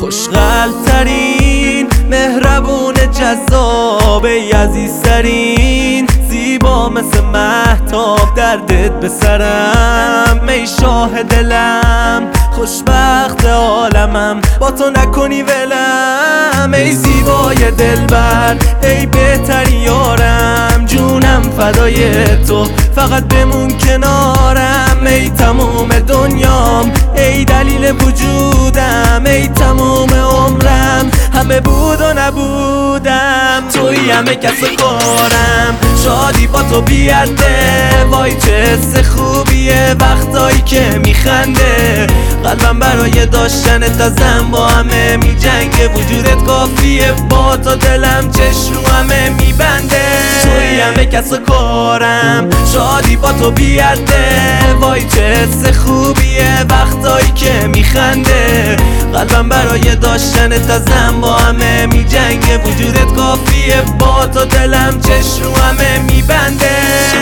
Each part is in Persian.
خوشقلب‌ترین، مهربون، جذاب، عزیزترین، زیبا مثل مهتاب، دردت به سرم ای شاه دلم، خوشبخت عالمم با تو نکنی ولم، ای زیبای دلبر، ای بهترین یارم، جونم فدای تو، فقط بمون کنارم، ای تموم دنیام، ای دلیل وجودم، ای تموم عمرم، همه بود و نبودم، توی همه کس و کارم، شادی با تو بیارده، وای چه حس خوبیه وقتایی که میخنده، قلبم برای داشتنت ازم با همه میجنگه، وجودت کافیه با تو دلم چشم رو همه میبنده، توی همه کس و کارم، شادی با تو بیارده، وای چه حس خوبیه وقتایی که میخنده، قلبم برای داشتنت ازم با همه میجنگه، وجودت کافیه با تو دلم چشم رو همه میبنده.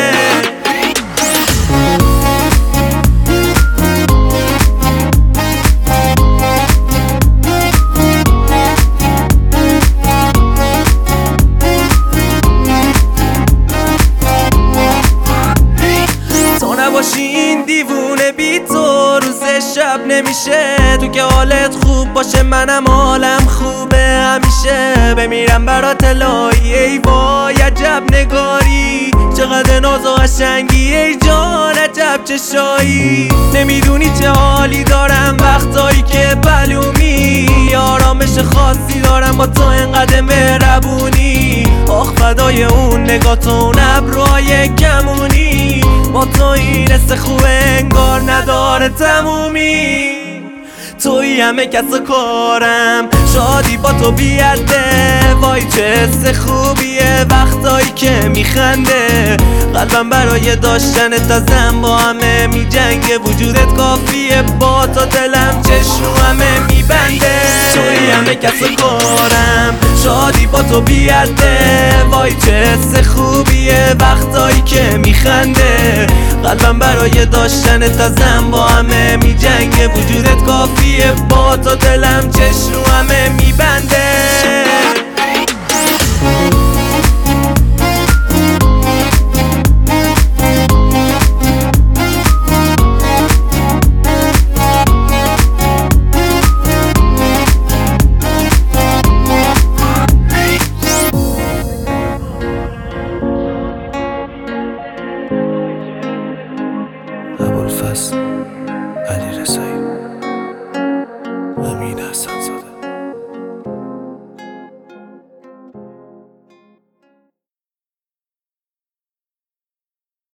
این دیوونه بی تو روز شب نمیشه، تو که حالت خوب باشه منم حالم خوبه همیشه، بمیرم برات الهی ای وای عجب نگاری، چقدر ناز و قشنگی ای جان عجب چشایی، نمیدونی چه حالی دارم وقتایی که بلومی، آرامش خاصی دارم با تو انقدر مهربونی، آخ فدای اون نگاه تو اون ابروهای کمونی، با تو این حس خوبه انگار نداره تمومی، توی همه کس و کارم، شادی با تو بیارده، وای چه حس خوبیه وقتایی که میخنده، قلبم برای داشتنت ازم با همه میجنگه، وجودت کافیه با تو دلم چشم رو همه میبنده، توی همه کس و کارم، شادی با تو بیارده، وای چه حس خوبیه وقتایی که میخنده، قلبم برای داشتنت ازم با همه میجنگه، وجودت کافیه با تو دلم چشم رو همه میبنده.